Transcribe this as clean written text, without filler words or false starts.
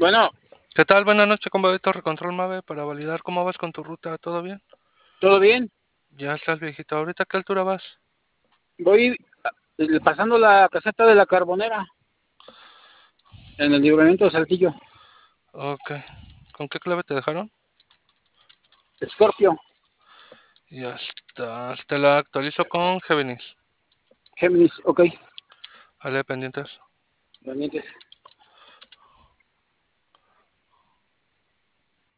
Bueno, ¿Qué tal? Buenas noches, con Torre Control Mave para validar cómo vas con tu ruta. ¿Todo bien? ¿todo bien? Ya estás viejito. ¿Ahorita a qué altura vas? Voy pasando la caseta de la Carbonera en el libramiento de Saltillo. Ok. ¿Con qué clave te dejaron? Scorpio, Ya estás. Te la actualizo con Géminis. Géminis, ok. Vale, pendientes. Pendientes.